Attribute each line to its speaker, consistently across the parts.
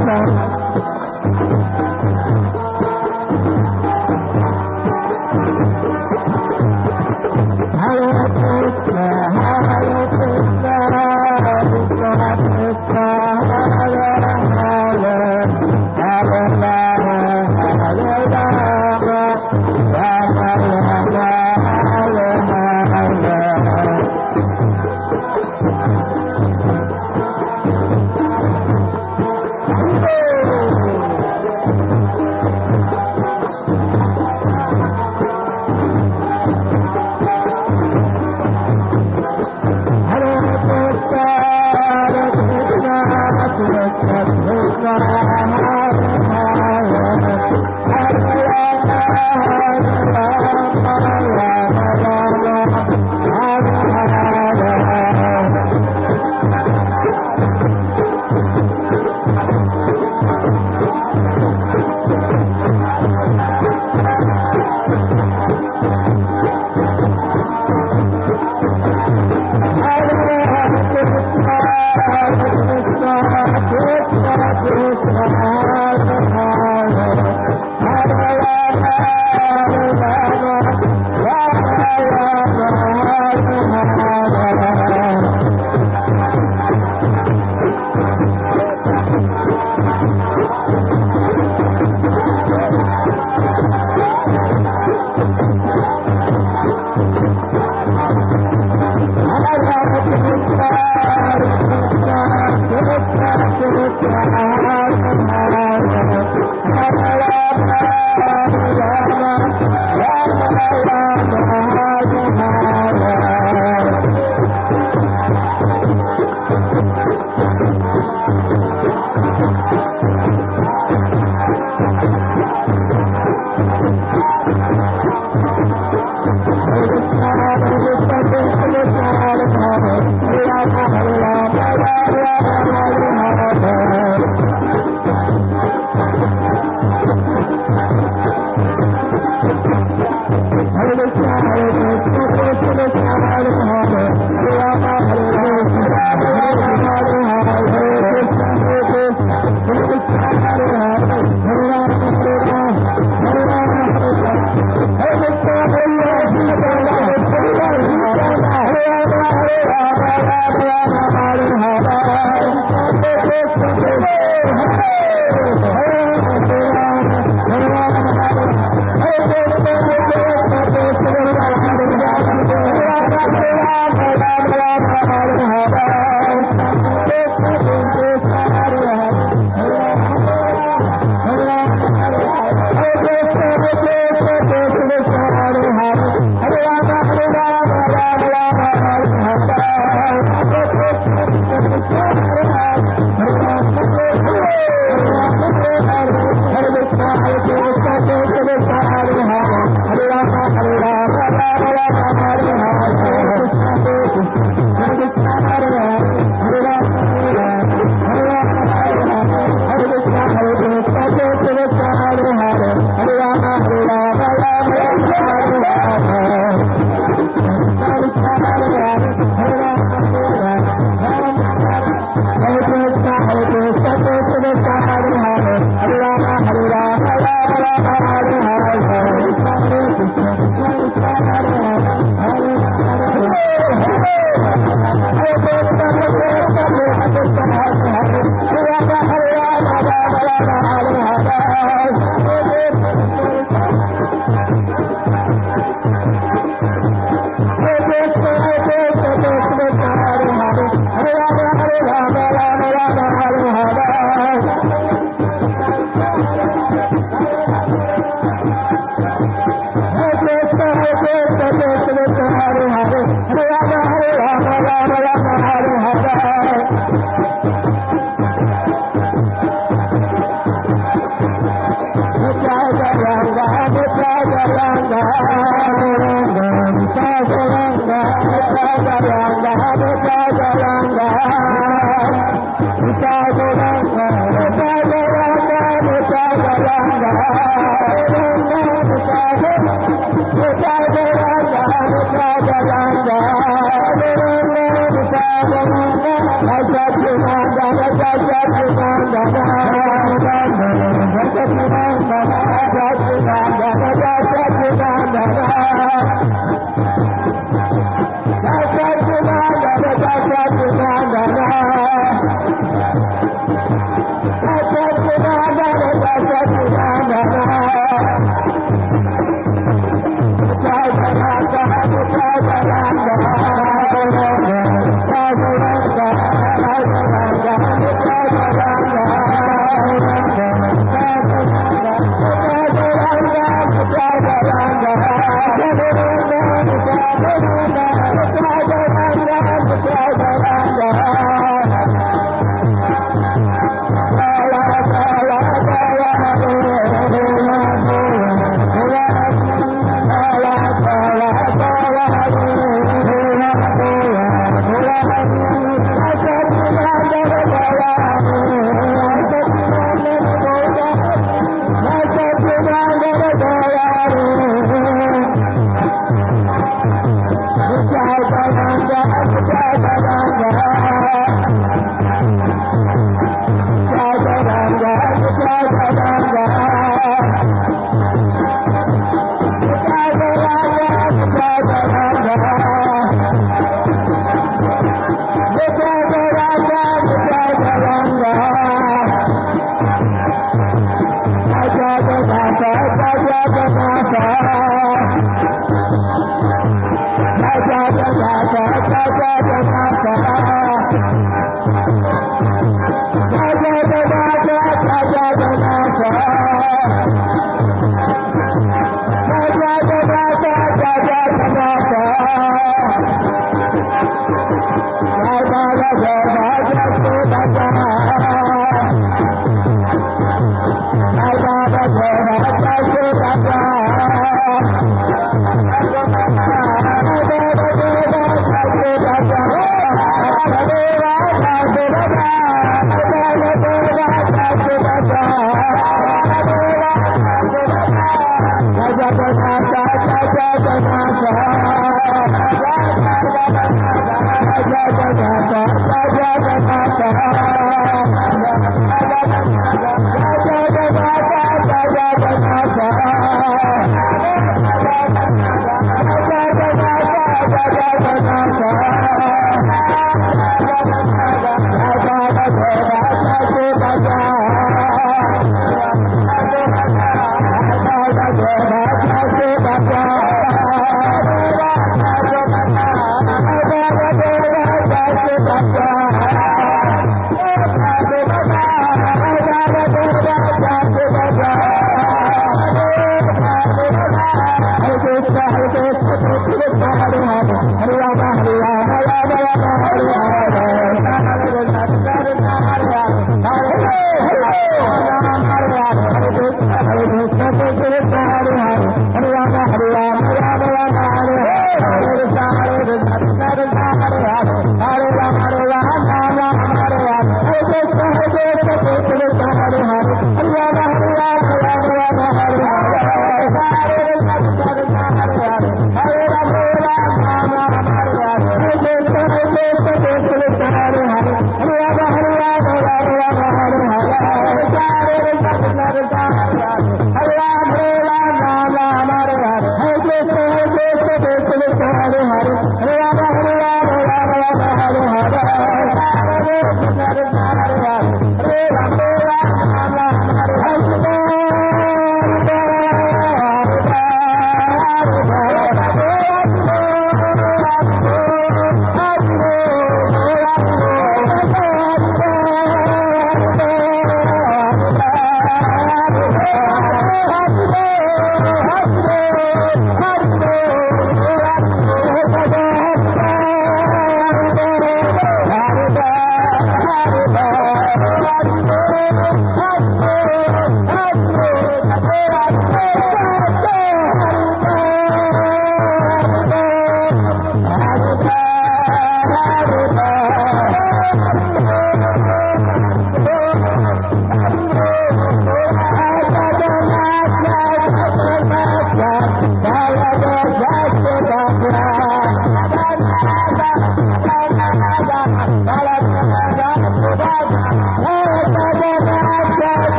Speaker 1: Ranga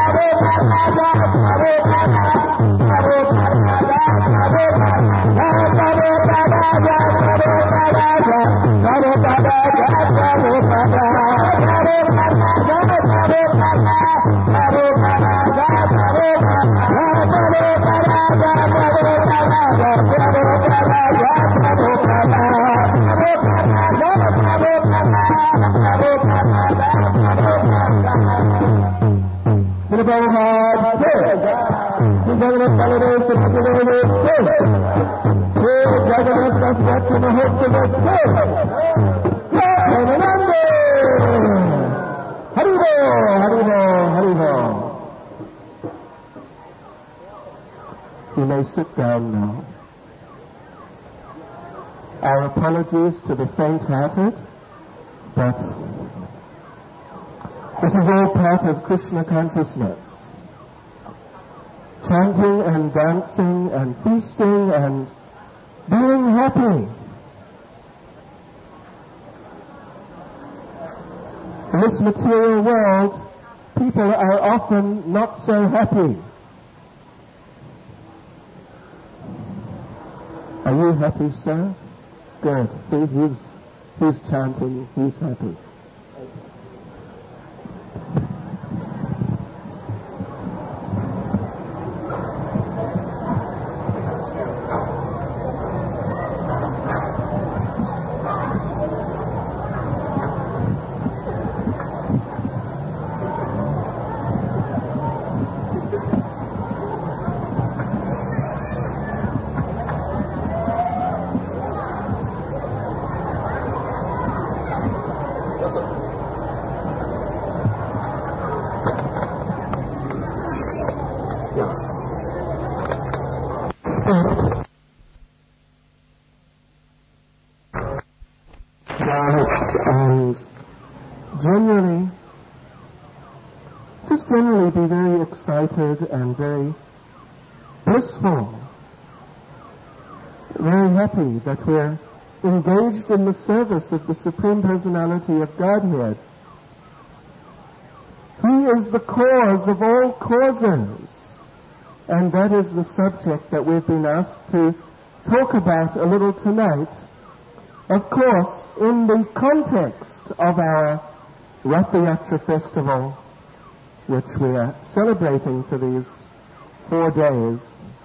Speaker 1: You may sit down now. Our apologies to the faint-hearted, but this is all part of Krishna consciousness. Chanting and dancing and feasting and being happy. In this material world, people are often not so happy. Are you happy, sir? Good. See, he's chanting, he's happy. And generally be very excited and very blissful, very happy that we're engaged in the service of the Supreme Personality of Godhead. He is the cause of all causes, and that is the subject that we've been asked to talk about a little tonight, of course, in the context of our Rath Yatra festival, which we are celebrating for these 4 days.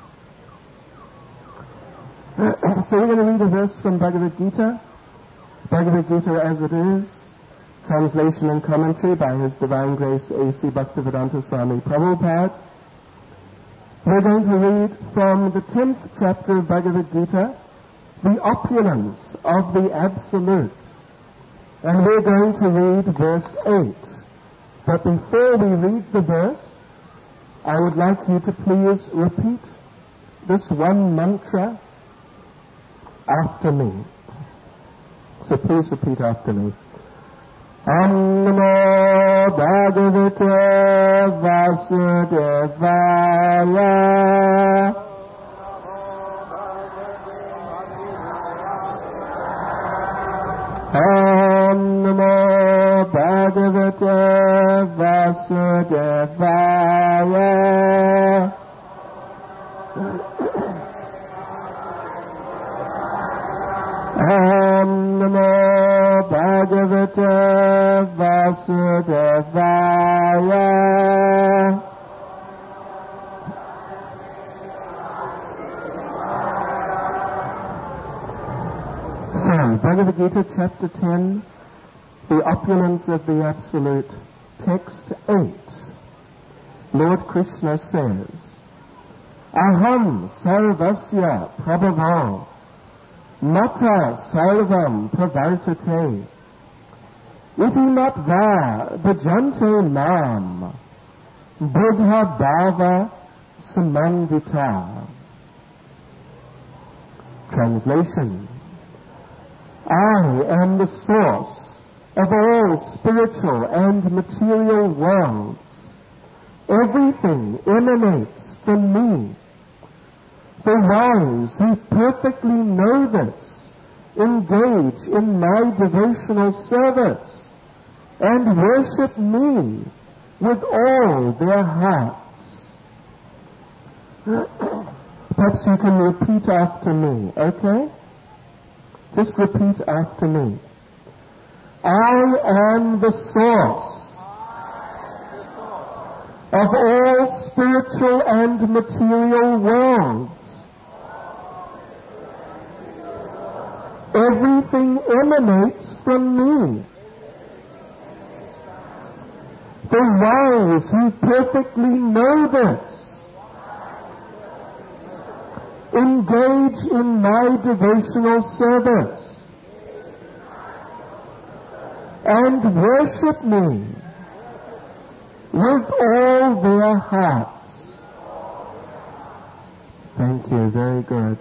Speaker 1: So we're going to read a verse from Bhagavad Gita. Bhagavad Gita as it is, translation and commentary by His Divine Grace A.C. Bhaktivedanta Swami Prabhupada. We're going to read from the 10th chapter of Bhagavad Gita, the opulence of the Absolute. And we're going to read verse 8. But before we read the verse, I would like you to please repeat this one mantra after me. So please repeat after me. Om Namo Bhagavate Vasudevaya. Om Namo Bhagavate Vasudevaya. Om Namo Bhagavate Vasudevaya. So, Bhagavad Gita chapter 10, the opulence of the Absolute, text 8. Lord Krishna says, Aham sarvasya prabhavo mata sarvam pravartate iti matva bhajante mam buddha bhava samandita. Translation: I am the source of all spiritual and material worlds. Everything emanates from me. The wise who perfectly know this engage in my devotional service and worship me with all their hearts. Perhaps you can repeat after me, okay? Just repeat after me. I am the source of all spiritual and material worlds. Everything emanates from me. The wise who perfectly know this engage in my devotional service and worship me with all their hearts. Thank you, very good.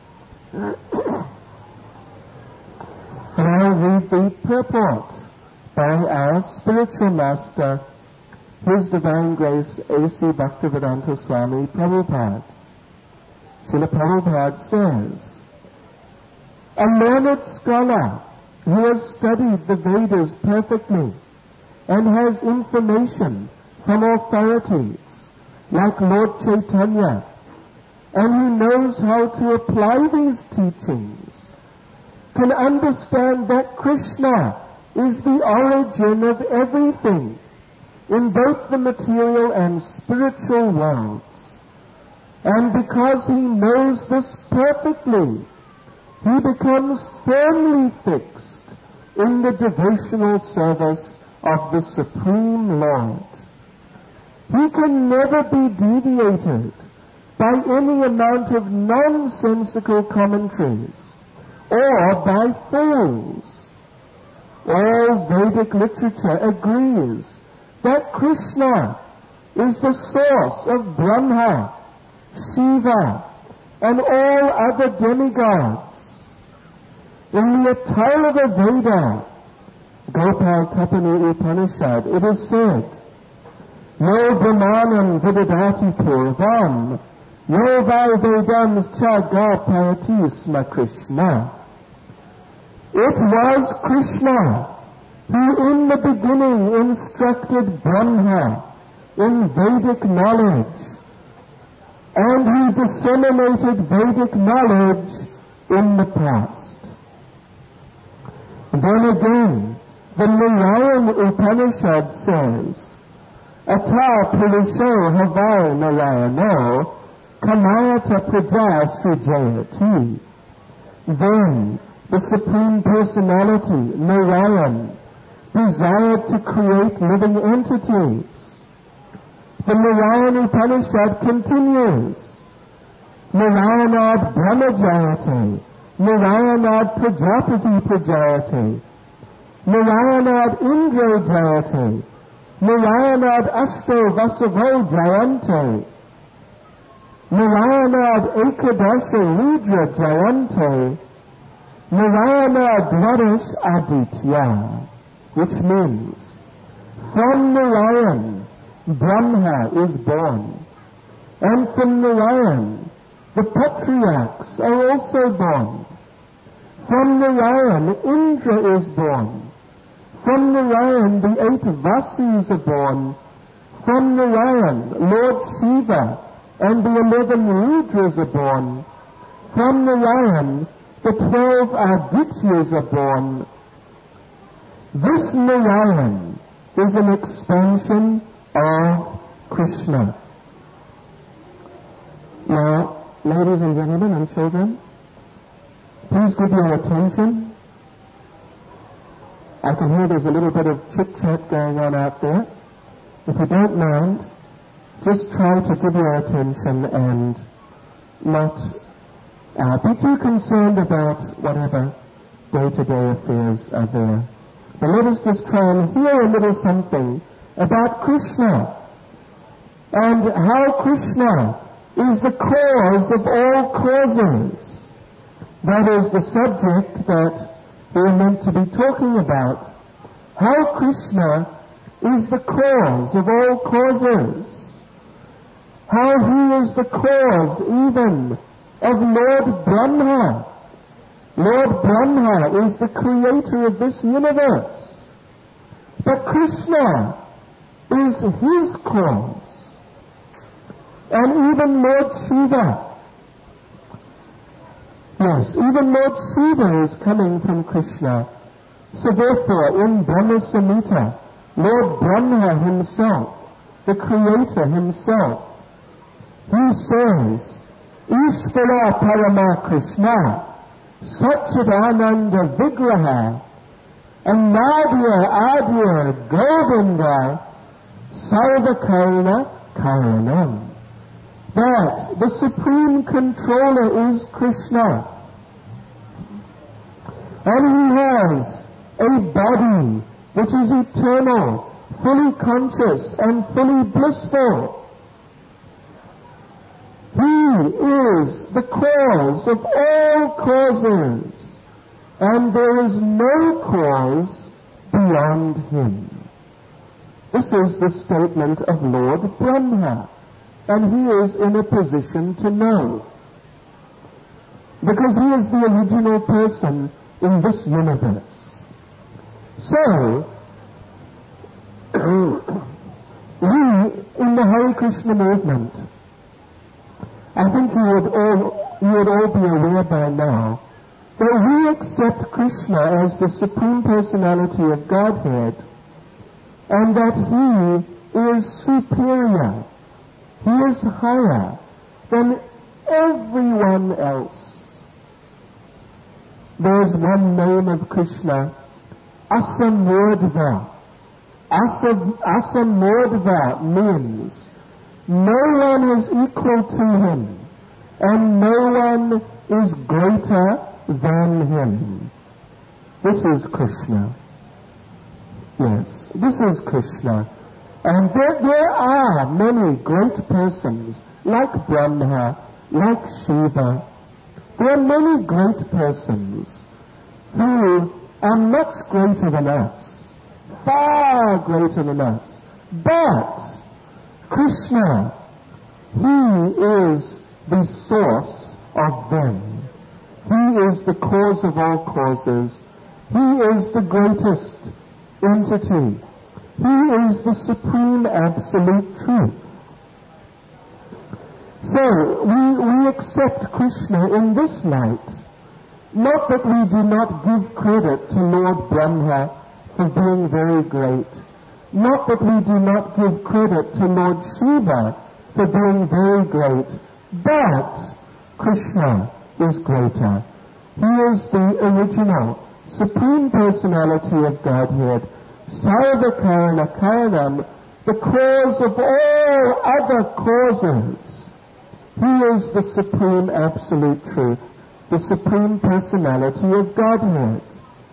Speaker 1: And I'll read the purport by our spiritual master, His Divine Grace A.C. Bhaktivedanta Swami Prabhupada. Srila Prabhupada says, a learned scholar who has studied the Vedas perfectly and has information from authorities like Lord Chaitanya, and who knows how to apply these teachings, can understand that Krishna is the origin of everything in both the material and spiritual worlds. And because he knows this perfectly, he becomes firmly fixed in the devotional service of the Supreme Lord. He can never be deviated by any amount of nonsensical commentaries or by fools. All Vedic literature agrees that Krishna is the source of Brahma, Shiva, and all other demigods. In the Atharva Veda, Gopal Tapani Upanishad, it is said, Yo Brahmanam Vidadati Purvam, Yo Vai Vedams Chaga Parati Sma Krishna. It was Krishna who in the beginning instructed Brahma in Vedic knowledge, and he disseminated Vedic knowledge in the past. Then again, the Narayan Upanishad says, Ata Purisho Havai Narayano Kamayata Praja Srijayati. Then the Supreme Personality, Narayan, desired to create living entities. The Narayan Upanishad continues, Narayanad Brahmajayate, Narayanad Prajapati Prajayate, Narayanad Indra Jayate, Narayanad Ashto Vasavo Jayante, Narayanad Ekadasha Rudra Jayante, Narayana Dwarash Aditya, which means, from Narayan, Brahma is born, and from Narayan, the patriarchs are also born. From Narayan, Indra is born. From Narayan, the 8 Vasus are born. From Narayan, Lord Shiva and the 11 Rudras are born. From Narayan, the 12 Adityas are born. This Narayan is an expansion of Krishna. Now, ladies and gentlemen and children, please give your attention. I can hear there's a little bit of chit-chat going on out there. If you don't mind, just try to give your attention and not be too concerned about whatever day-to-day affairs are there. But let us just try and hear a little something about Krishna and how Krishna is the cause of all causes. That is the subject that we are meant to be talking about. How Krishna is the cause of all causes. How he is the cause even of Lord Brahma. Lord Brahma is the creator of this universe. But Krishna is his cause. And even Lord Shiva, yes, even Lord Shiva is coming from Krishna. So therefore, in Brahma Samhita, Lord Brahma himself, the Creator himself, he says, Ishvara Parama Krishna, Satchidananda Vigraha, and Nadya Adya Govinda Sarvakarna Karanam. That the Supreme Controller is Krishna. And he has a body which is eternal, fully conscious and fully blissful. He is the cause of all causes, and there is no cause beyond him. This is the statement of Lord Brahma, and he is in a position to know, because he is the original person in this universe. So, we in the Hare Krishna movement, I think you would all be aware by now that we accept Krishna as the Supreme Personality of Godhead, and that he is superior, he is higher than everyone else. There is one name of Krishna, Asamurdva. Asamurdva means no one is equal to him, and no one is greater than him. This is Krishna. Yes, this is Krishna. And there are many great persons, like Brahma, like Shiva. There are many great persons who are much greater than us, far greater than us. But Krishna, he is the source of them. He is the cause of all causes. He is the greatest entity. He is the supreme absolute truth. So we accept Krishna in this light. Not that we do not give credit to Lord Brahma for being very great. Not that we do not give credit to Lord Shiva for being very great. But Krishna is greater. He is the original, Supreme Personality of Godhead, Sarvakarna Karanam, the cause of all other causes. He is the Supreme Absolute Truth, the Supreme Personality of Godhead.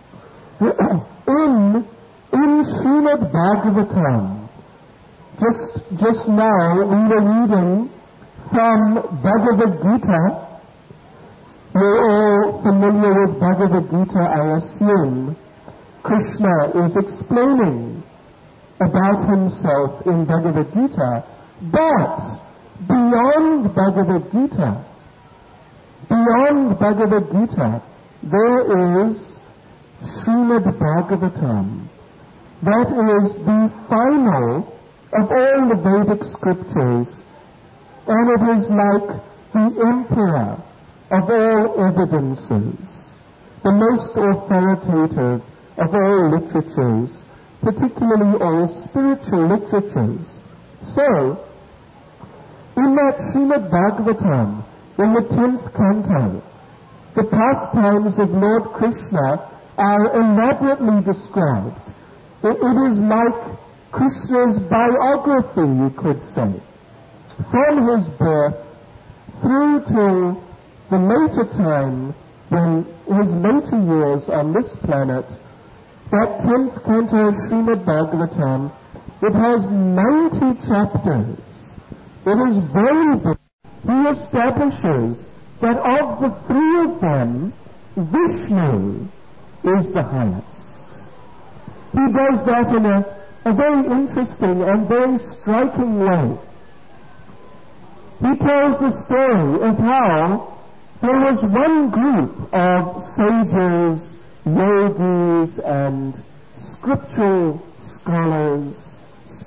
Speaker 1: In Srimad Bhagavatam, just now we were reading from Bhagavad Gita. You're all familiar with Bhagavad Gita, I assume. Krishna is explaining about himself in Bhagavad Gita, but beyond Bhagavad Gita, there is Srimad Bhagavatam. That is the final of all the Vedic scriptures, and it is like the emperor of all evidences, the most authoritative of all literatures, particularly all spiritual literatures. So, in that Srimad Bhagavatam, in the 10th canto, the pastimes of Lord Krishna are elaborately described. It is like Krishna's biography, you could say, from his birth through to the later time, when his later years on this planet. That 10th canto of Srimad Bhagavatam, it has 90 chapters. It is very big. He establishes that of the three of them, Vishnu is the highest. He does that in a very interesting and very striking way. He tells the story of how there was one group of sages, yogis, and scriptural scholars,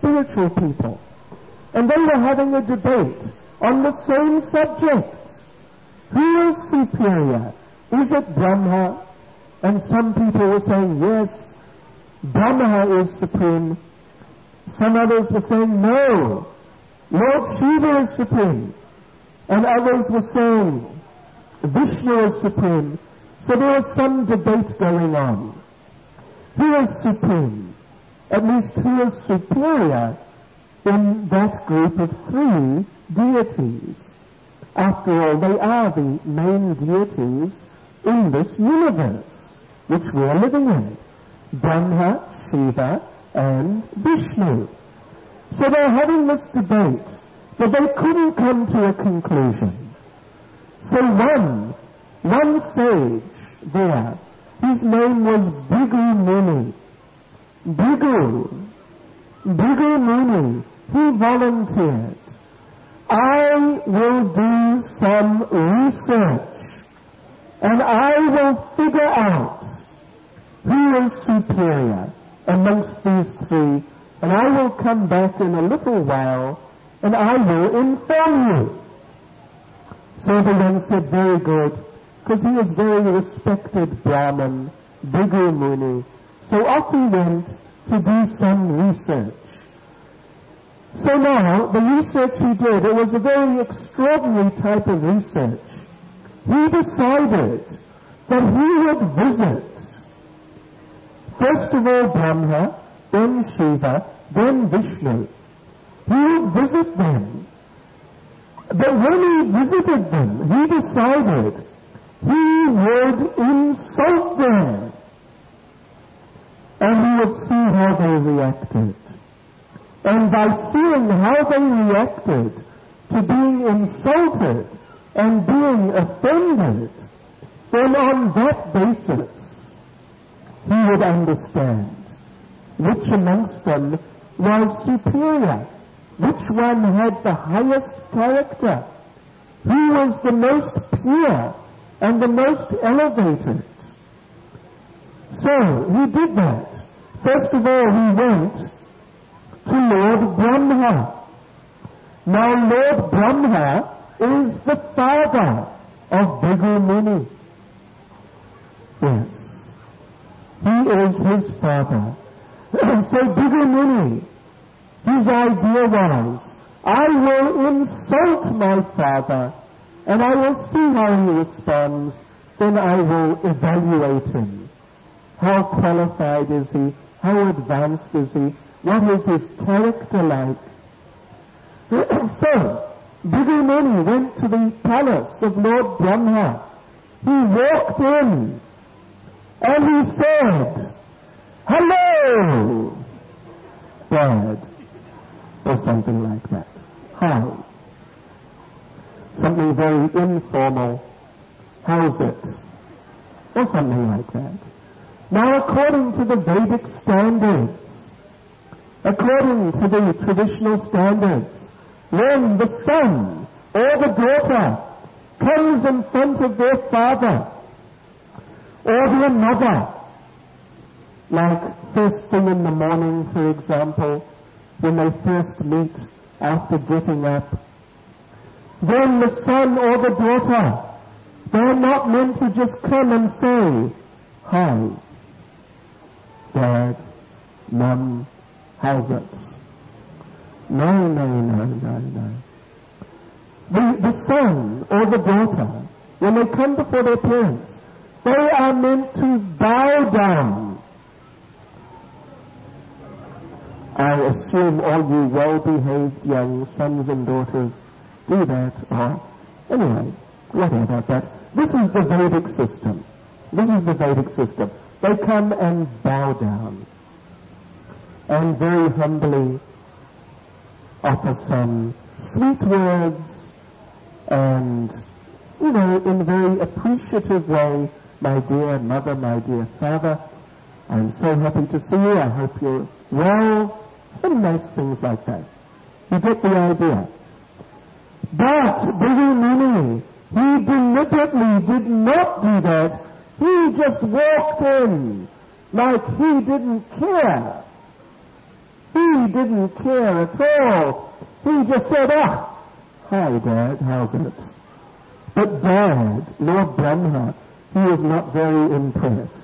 Speaker 1: spiritual people. And they were having a debate on the same subject. Who is superior? Is it Brahma? And some people were saying, yes, Brahma is supreme. Some others were saying, no, Lord Shiva is supreme. And others were saying, Vishnu is supreme. So there was some debate going on. Who is supreme? At least who is superior in that group of three deities? After all, they are the main deities in this universe which we are living in. Brahma, Shiva, and Vishnu. So they're having this debate, but they couldn't come to a conclusion. So one sage there, his name was Bhrigu Muni. Bhrigu Muni, he volunteered, I will do some research and I will figure out who is superior amongst these three, and I will come back in a little while and I will inform you. So the one said, very good, because he was very respected Brahmin, Bhrigu Muni. So off he went to do some research. So now, the research he did, it was a very extraordinary type of research. He decided that he would visit, first of all Brahma, then Shiva, then Vishnu. He would visit them. But when he visited them, he decided he would insult them. And he would see how they reacted. And by seeing how they reacted to being insulted and being offended, then on that basis, he would understand which amongst them was superior, which one had the highest character, who was the most pure and the most elevated. So he did that. First of all, he went to Lord Brahma. Now Lord Brahma is the father of Bhrigu Muni. Yes, he is his father. So Bhrigu Muni, his idea was, I will insult my father and I will see how he responds, then I will evaluate him. How qualified is he? How advanced is he? What is his character like? So, Bhrigu Muni went to the palace of Lord Brahma. He walked in and he said, hello, Dad, or something like that. Hi. Something very informal. How's it? Or something like that. Now, according to the Vedic standards, according to the traditional standards, when the son or the daughter comes in front of their father or their mother, like first thing in the morning, for example, when they first meet after getting up, then the son or the daughter, they're not meant to just come and say, hi, Dad, Mum, how's it? No. The son or the daughter, when they come before their parents, they are meant to bow down. I assume all you well-behaved young sons and daughters do that, or anyway, whatever, but this is the Vedic system. This is the Vedic system. They come and bow down and very humbly offer some sweet words and, in a very appreciative way, my dear mother, my dear father, I'm so happy to see you, I hope you're well, some nice things like that. You get the idea. But Bhrigu Muni, he deliberately did not do that. He just walked in like he didn't care. He didn't care at all. He just said, "Ah, hi Dad, how's it?" But Dad, Lord Brahma, he was not very impressed.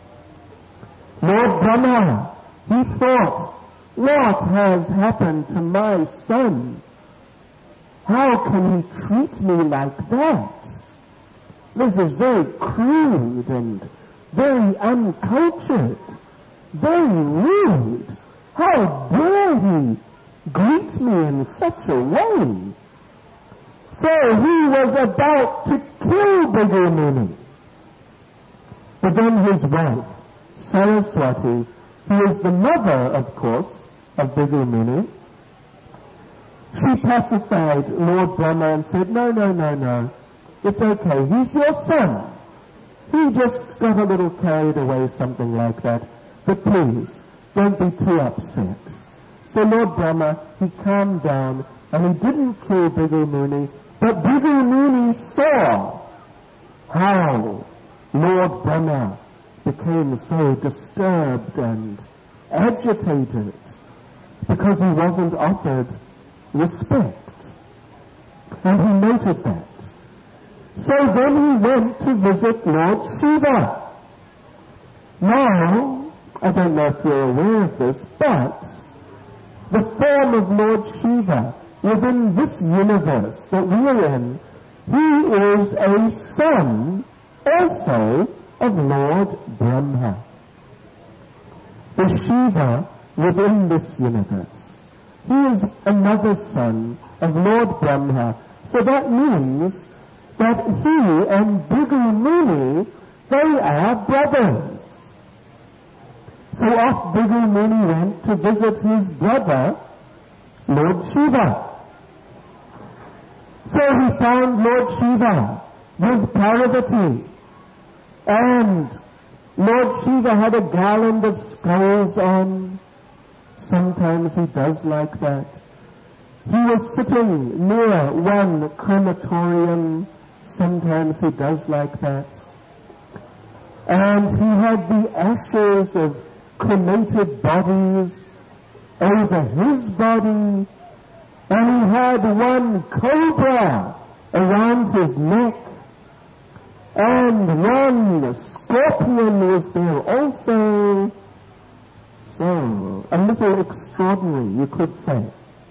Speaker 1: Lord Brahma, he thought, what has happened to my son? How can he treat me like that? This is very crude and very uncultured, very rude. How dare he greet me in such a way? So he was about to kill Bhrigu Muni. But then his wife, Saraswati, who is the mother, of course, of Bhrigu Muni, she pacified Lord Brahma and said, no, it's okay, he's your son. He just got a little carried away, something like that. But please, don't be too upset. So Lord Brahma, he calmed down, and he didn't kill Bhrigu Muni, but Bhrigu Muni saw how Lord Brahma became so disturbed and agitated because he wasn't offered respect. And he noted that. So then he went to visit Lord Shiva. Now, I don't know if you're aware of this, but the form of Lord Shiva within this universe that we are in, he is a son also of Lord Brahma. The Shiva within this universe, he is another son of Lord Brahma. So that means that he and Bhrigu Muni, they are brothers. So off Bhrigu Muni went to visit his brother, Lord Shiva. So he found Lord Shiva with Parvati, and Lord Shiva had a garland of skulls on. Sometimes he does like that. He was sitting near one crematorium. Sometimes he does like that. And he had the ashes of cremated bodies over his body, and he had one cobra around his neck, and one scorpion was there also. So, a little extraordinary, you could say.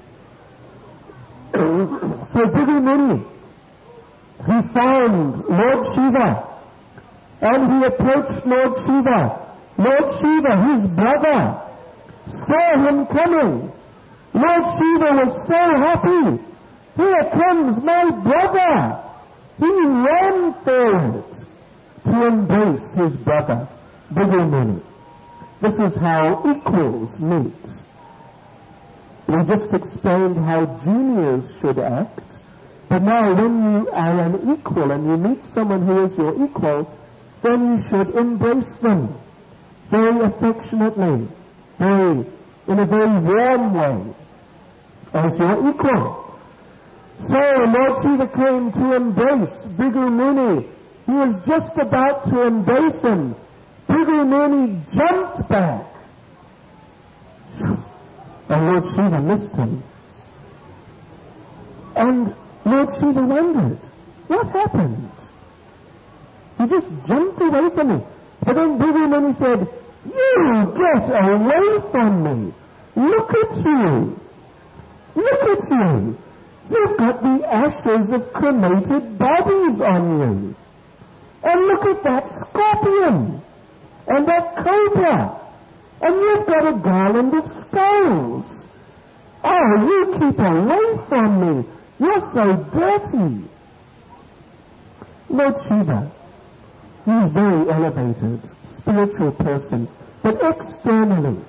Speaker 1: So Bhrigu Muni, he found Lord Shiva, and he approached Lord Shiva. Lord Shiva, his brother, saw him coming. Lord Shiva was so happy. Here comes my brother. He ran forward to embrace his brother, Bhrigu Muni. This is how equals meet. We just explained how juniors should act, but now when you are an equal and you meet someone who is your equal, then you should embrace them very affectionately, in a very warm way, as your equal. So Lord Shiva came to embrace Bhrigu Muni. He was just about to embrace him. Bhrigu Muni jumped back, and Lord Shiva missed him. And Lord Shiva wondered, what happened? He just jumped away from me. But then Bhrigu Muni said, you get away from me. Look at you. Look at you. You've got the ashes of cremated bodies on you. And look at that scorpion. And that cobra. And you've got a garland of skulls. Oh, you keep away from me. You're so dirty. Lord Shiva, he's a very elevated, spiritual person. But externally,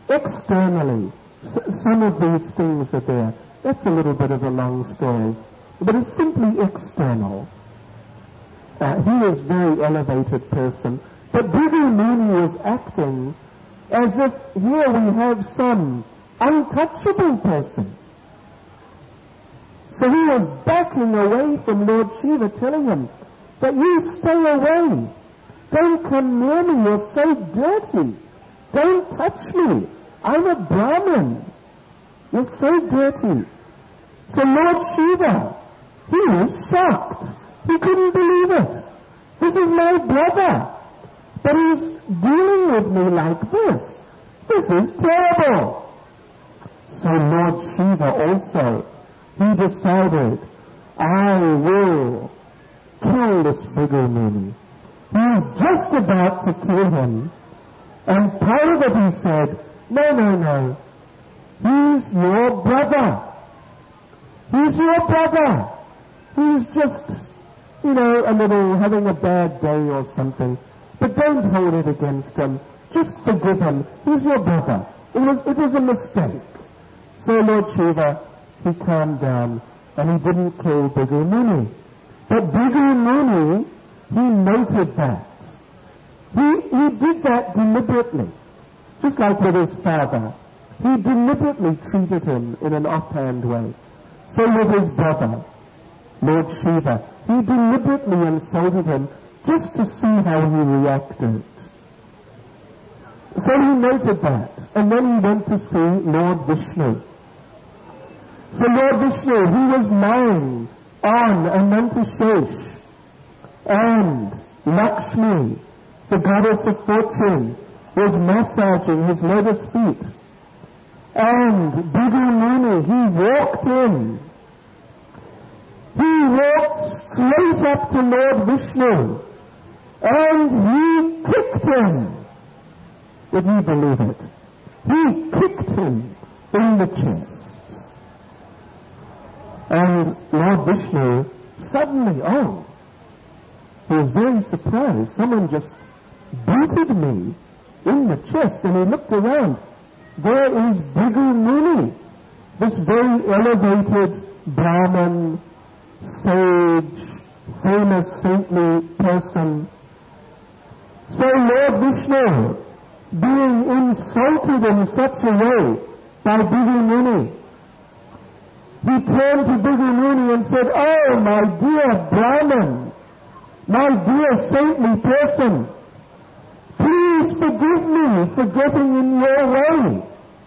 Speaker 1: some of these things are there. That's a little bit of a long story. But it's simply external. He is a very elevated person. But Bhrigu Muni was acting as if here we have some untouchable person. So he was backing away from Lord Shiva, telling him that you stay away. Don't come near me, you're so dirty. Don't touch me. I'm a Brahmin. You're so dirty. So Lord Shiva, he was shocked. He couldn't believe it. This is my brother. But he's dealing with me like this. This is terrible. So Lord Shiva also, he decided, I will kill this Bhrigu Muni. He was just about to kill him. And Parvati said, no. He's your brother. He's your brother. He's just, a little having a bad day or something. But don't hold it against him. Just forgive him. He's your brother. It was a mistake. So Lord Shiva, he calmed down and he didn't kill Bhrigu Muni. But Bhrigu Muni, he noted that. He did that deliberately. Just like with his father. He deliberately treated him in an offhand way. So with his brother, Lord Shiva, he deliberately insulted him just to see how he reacted. So he noted that. And then he went to see Lord Vishnu. So Lord Vishnu, he was lying on Anantashesh. And Lakshmi, the goddess of fortune, was massaging his lotus feet. And Bhrigu Muni, he walked in. He walked straight up to Lord Vishnu. And he kicked him. Would you believe it? He kicked him in the chest. And Lord Vishnu suddenly, he was very surprised. Someone just booted me in the chest, and he looked around. There is Bhrigu Muni, this very elevated Brahmin, sage, famous saintly person. So Lord Vishnu, being insulted in such a way by Bhrigu Muni, he turned to Bhrigu Muni and said, "Oh, my dear Brahmin, my dear saintly person, please forgive me for getting in your way.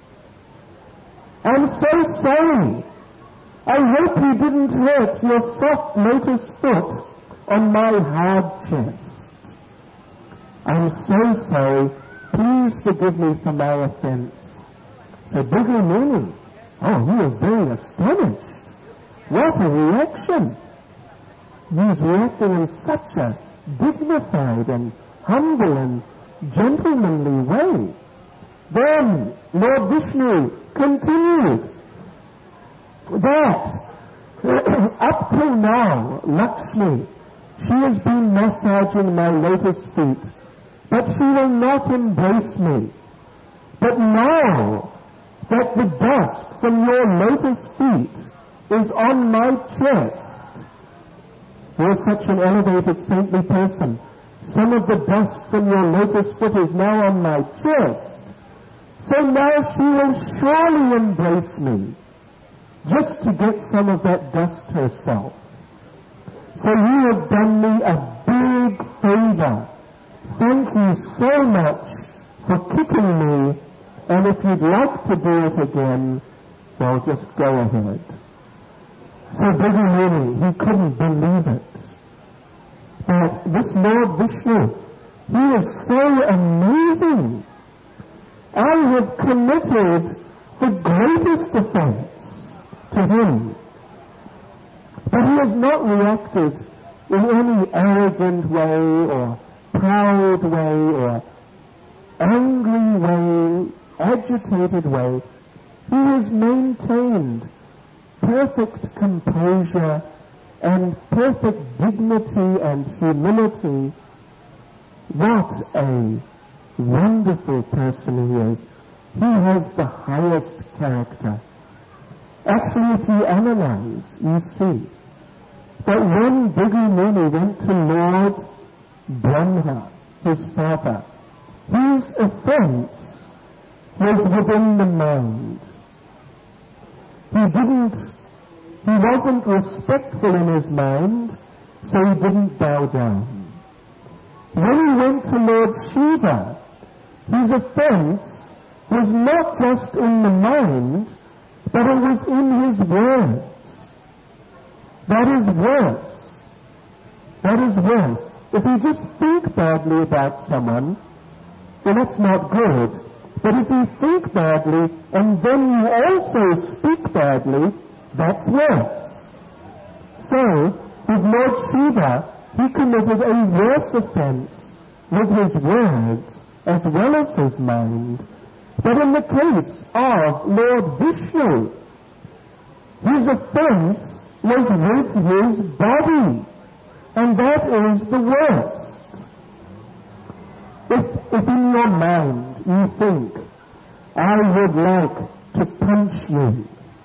Speaker 1: I'm so sorry. I hope you didn't hurt your soft lotus foot on my hard chest. I'm so sorry. Please forgive me for my offense." So Bhrigu Muni, he was very astonished. What a reaction! He's reacting in such a dignified and humble and gentlemanly way. Then Lord Vishnu continued that up till now, Lakshmi, she has been massaging my lotus feet, but she will not embrace me. But now that the dust from your lotus feet is on my chest, you're such an elevated saintly person, some of the dust from your lotus foot is now on my chest, so now she will surely embrace me, just to get some of that dust herself. So you have done me a big favor. Thank you so much for kicking me, and if you'd like to do it again, well, just go ahead. So Bhrigu Muni, he couldn't believe it. But this Lord Vishnu, he is so amazing. I have committed the greatest offense to him. But he has not reacted in any arrogant way or proud way or angry way, agitated way. He has maintained perfect composure and perfect dignity and humility. What a wonderful person he is. He has the highest character. Actually, if you analyze, you see that when Bhrigu Muni went to Lord Brahma, his father, his offense was within the mind. He wasn't respectful in his mind, so he didn't bow down. When he went to Lord Shiva, his offense was not just in the mind, but it was in his words. That is worse. That is worse. If you just think badly about someone, then that's not good. But if you think badly and then you also speak badly, that's worse. So, with Lord Shiva, he committed a worse offense with his words as well as his mind. But in the case of Lord Vishnu, his offense was with his body, and that is the worst. If in your mind you think, I would like to punch you,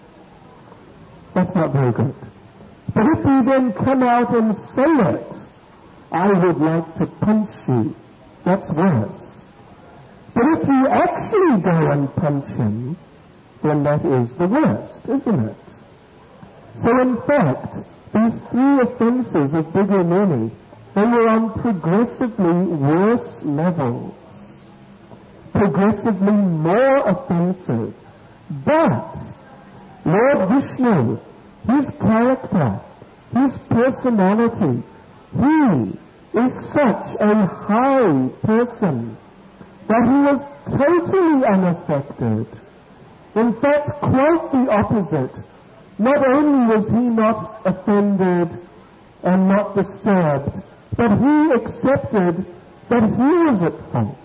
Speaker 1: that's not very good. But if you then come out and say it, I would like to punch you, that's worse. But if you actually go and punch him, then that is the worst, isn't it? So in fact, these three offences of Bhrigu Muni, they were on progressively worse levels, progressively more offensive. But Lord Vishnu, his character, his personality, he is such a high person that he was totally unaffected. In fact, quite the opposite. Not only was he not offended and not disturbed, but he accepted that he was at fault.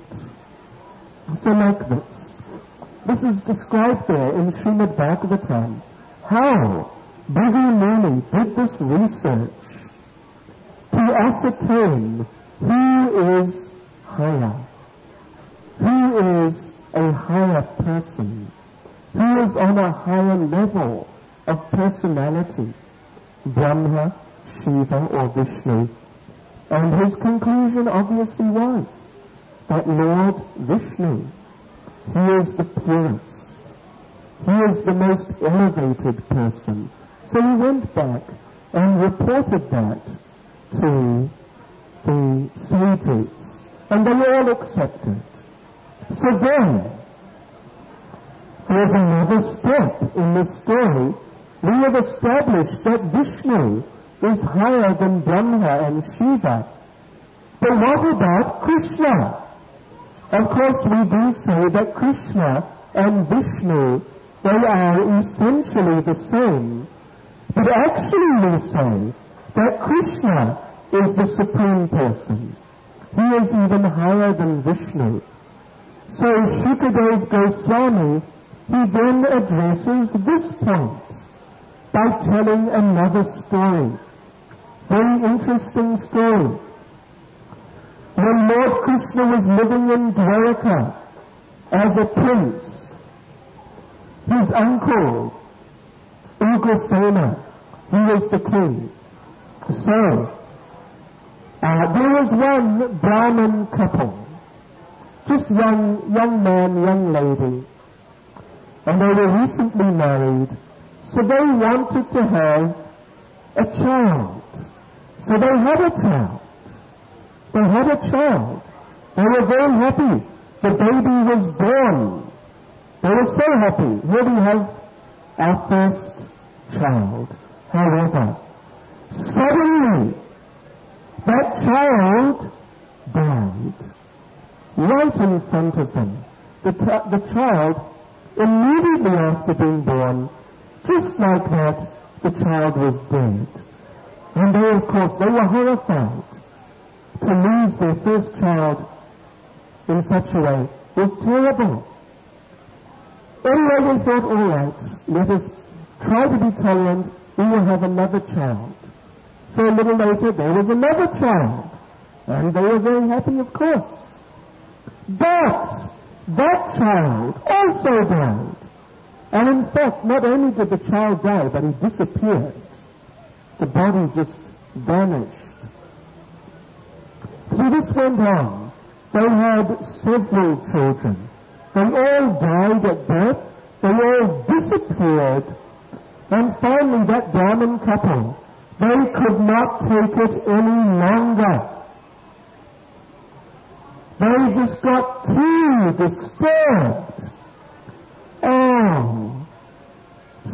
Speaker 1: So like this. This is described there in Srimad Bhagavatam, how Bhrigu Muni did this research to ascertain who is higher, who is a higher person, who is on a higher level of personality, Brahma, Shiva, or Vishnu. And his conclusion obviously was that Lord Vishnu, he is the purest. He is the most elevated person. So he went back and reported that to the sages, and they all accepted. So then, there's another step in the story. We have established that Vishnu is higher than Brahma and Shiva. But what about Krishna? Of course, we do say that Krishna and Vishnu, they are essentially the same. But actually we say that Krishna is the supreme person. He is even higher than Vishnu. So Shukadeva Goswami, he then addresses this point by telling another story. Very interesting story. When Lord Krishna was living in Dwaraka as a prince, his uncle, Ugrasena, he was the king. So, there was one Brahmin couple, just young man, young lady, and they were recently married, so they wanted to have a child. So they had a child. They had a child. They were very happy. The baby was born. They were so happy. Here we have our first child. However, suddenly, that child died right in front of them. The child, immediately after being born, just like that, the child was dead. And they, of course, they were horrified. To lose their first child in such a way was terrible. Anyway, they thought, all right, let us try to be tolerant. We will have another child. So a little later, there was another child. And they were very happy, of course. But that child also died. And in fact, not only did the child die, but he disappeared. The body just vanished. So this went on. They had several children. They all died at birth. They all disappeared. And finally, that Brahmin couple, they could not take it any longer. They just got too disturbed.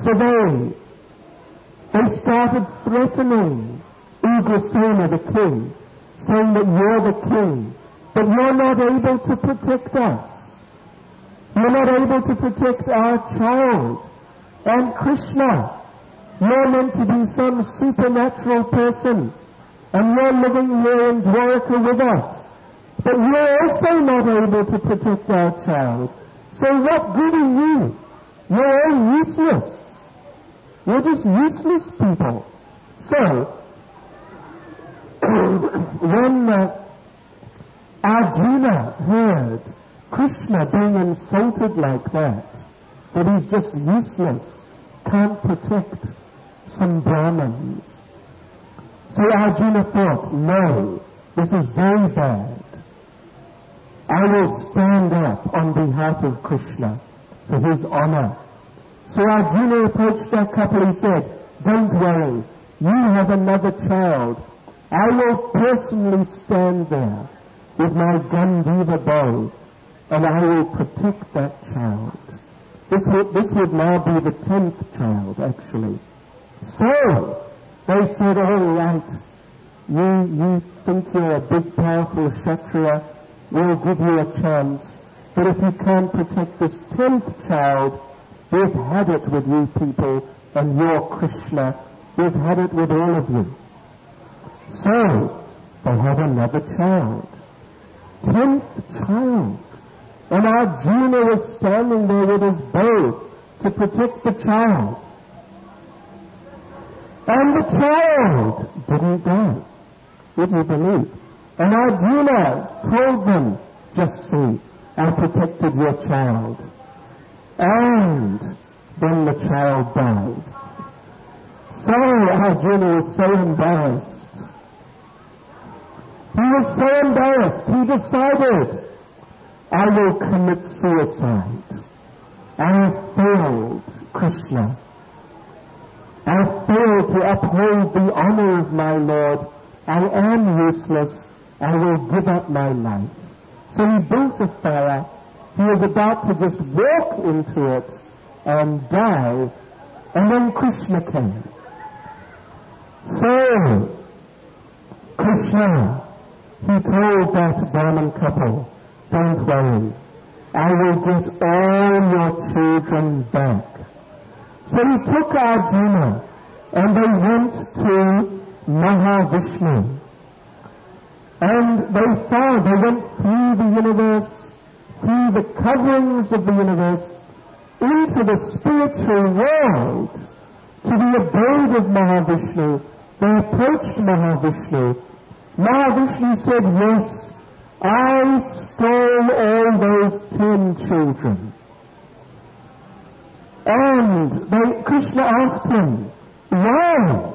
Speaker 1: So they started threatening Ugrasena, the king, saying that you're the king, but you're not able to protect us. You're not able to protect our child. And Krishna, you're meant to be some supernatural person, and you're living here in Dwarka with us. But you're also not able to protect our child. So what good are you? You're all useless. You're just useless people. So, when Arjuna heard Krishna being insulted like that he's just useless, can't protect some Brahmins. So Arjuna thought, no, this is very bad. I will stand up on behalf of Krishna for his honor. So Arjuna approached that couple. He said, don't worry, you have another child. I will personally stand there with my Gandiva bow, and I will protect that child. This would now be the 10th child, actually. So they said, all right, you think you're a big, powerful Kshatriya, we'll give you a chance. But if you can't protect this 10th child, we've had it with you people, and you're Krishna. We've had it with all of you. So they had another child. 10th child. And Arjuna was standing there with his bow to protect the child. And the child didn't die. Would you believe? And Arjuna told them, just see, I protected your child. And then the child died. So Arjuna was so embarrassed. He was so embarrassed, he decided, I will commit suicide. I have failed Krishna. I have failed to uphold the honor of my Lord. I am useless. I will give up my life. So he built a fire. He was about to just walk into it and die. And then Krishna came. So, Krishna, he told that Brahmin couple, don't worry, I will get all your children back. So he took Arjuna and they went to Mahavishnu. And they went through the universe, through the coverings of the universe, into the spiritual world, to the abode of Mahavishnu. They approached Mahavishnu. Mahavishnu said, yes, I stole all those 10 children. And Krishna asked him, why?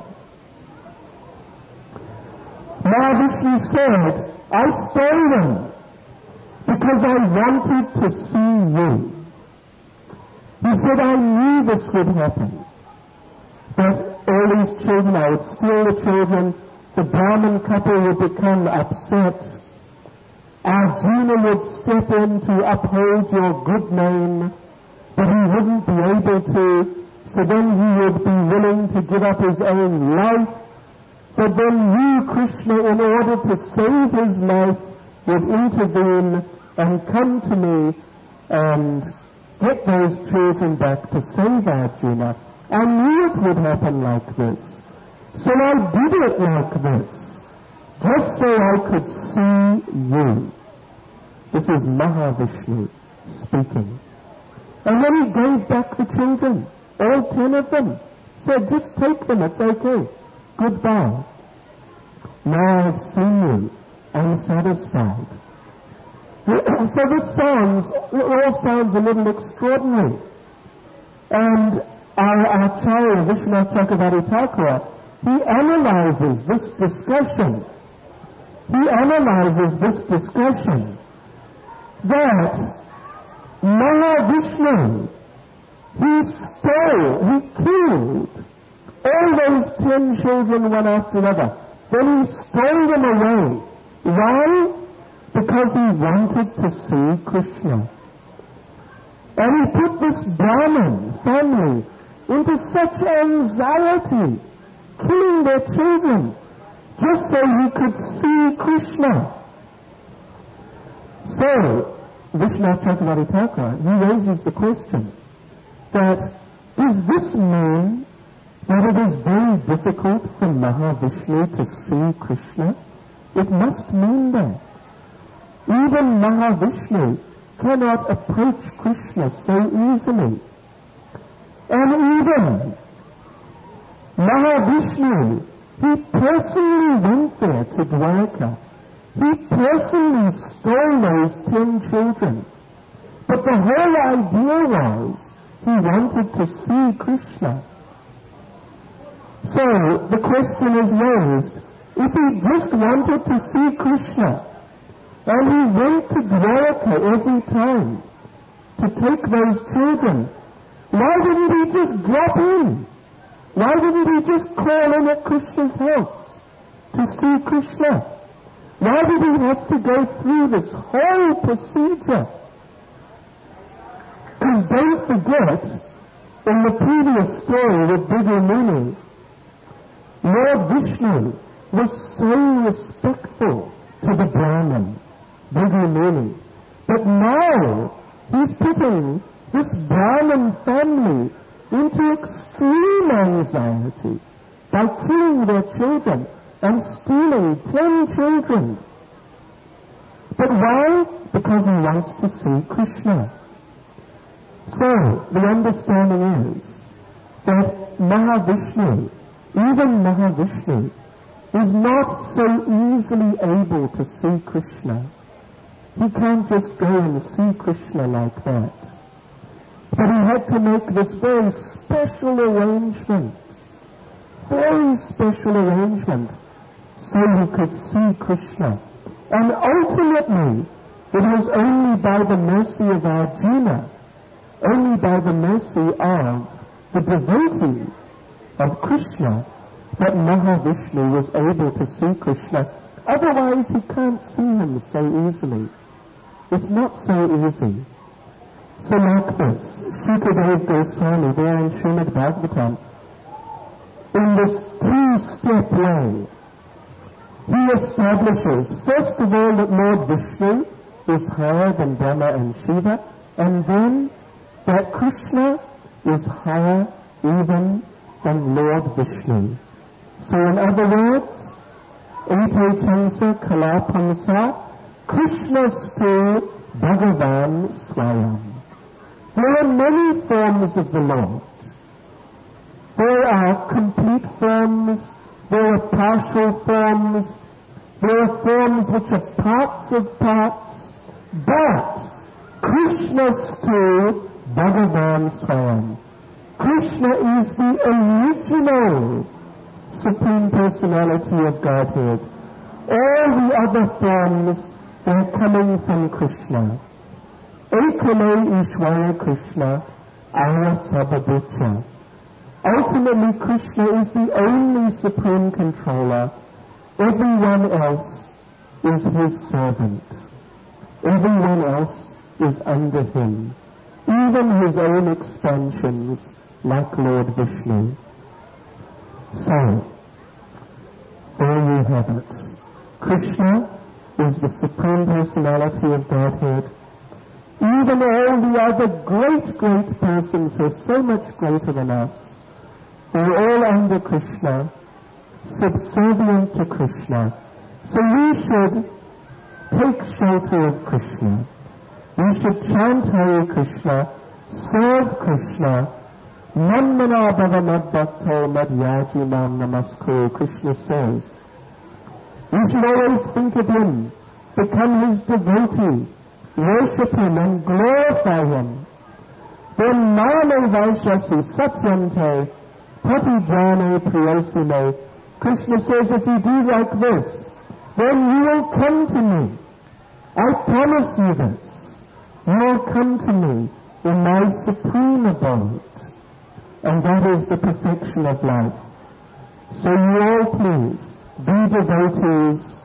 Speaker 1: Mahavishnu said, I stole them because I wanted to see you. He said, I knew this would happen. That all these children, I would steal the children, the Brahmin couple would become upset. Arjuna would step in to uphold your good name, but he wouldn't be able to, so then he would be willing to give up his own life. But then you, Krishna, in order to save his life, would intervene and come to me and get those children back to save Arjuna. I knew it would happen like this. So I did it like this, just so I could see you. This is Mahavishnu speaking. And then he gave back the children, all 10 of them. Said, just take them, it's okay. Goodbye. Now I've seen you. I'm satisfied. So this all sounds a little extraordinary. And our Acharya, Vishwanath Chakravarti Thakura, he analyzes this discussion. That Mahavishnu, he killed all those 10 children one after another. Then he stole them away. Why? Because he wanted to see Krishna. And he put this Brahmin family into such anxiety, killing their children, just so he could see Krishna. So, Vishwanath Chakravarti Thakur, he raises the question that, does this mean that it is very difficult for Mahavishnu to see Krishna? It must mean that. Even Mahavishnu cannot approach Krishna so easily. And even Mahavishnu, he personally went there to Dwarka. He personally stole those 10 children. But the whole idea was he wanted to see Krishna. So the question is raised, if he just wanted to see Krishna, and he went to Dwarka every time to take those children, why didn't he just drop in? Why didn't he just call in at Krishna's house to see Krishna? Why did he have to go through this whole procedure? Because don't forget, in the previous story with Bhrigu Muni, Lord Vishnu was so respectful to the Brahmin, Bhrigu Muni, but now he's putting this Brahmin family into extreme anxiety by killing their children and stealing 10 children. But why? Because he wants to see Krishna. So, the understanding is that Mahavishnu, even Mahavishnu, is not so easily able to see Krishna. He can't just go and see Krishna like that. But he had to make this very special arrangement, so he could see Krishna. And ultimately, it was only by the mercy of Arjuna, only by the mercy of the devotee of Krishna, that Mahavishnu was able to see Krishna. Otherwise, he can't see him so easily. It's not so easy. So like this, Shukadeva Goswami there in Srimad Bhagavatam, in this two-step way, he establishes, first of all, that Lord Vishnu is higher than Brahma and Shiva, and then that Krishna is higher even than Lord Vishnu. So in other words, Ete Chansa Kalapamsa Krishnastu Bhagavan Swayam. There are many forms of the Lord. There are complete forms, there are partial forms, there are forms which are parts of parts, but Krishnastu Bhagavan Swayam. Krishna is the original Supreme Personality of Godhead. All the other forms, they're coming from Krishna. Ekame Ishvara Krishna, Ara Sabhabhucha. Ultimately, Krishna is the only Supreme Controller. Everyone else is his servant. Everyone else is under him. Even his own expansions, like Lord Vishnu. So, there you have it. Krishna is the Supreme Personality of Godhead. Even all the other great persons who are so much greater than us, they're all under Krishna, subservient to Krishna. So we should take shelter of Krishna. We should chant Hare Krishna, serve Krishna. Manmana bhava madbhakto madhyaji mam namaskuru, Krishna says. We should always think of him, become his devotee, worship him and glorify him. Then mane vaishasi satyante patijane priyosime. Krishna says, if you do like this, then you will come to me. I promise you this. You will come to me in my supreme abode. And that is the perfection of life. So you all please be devotees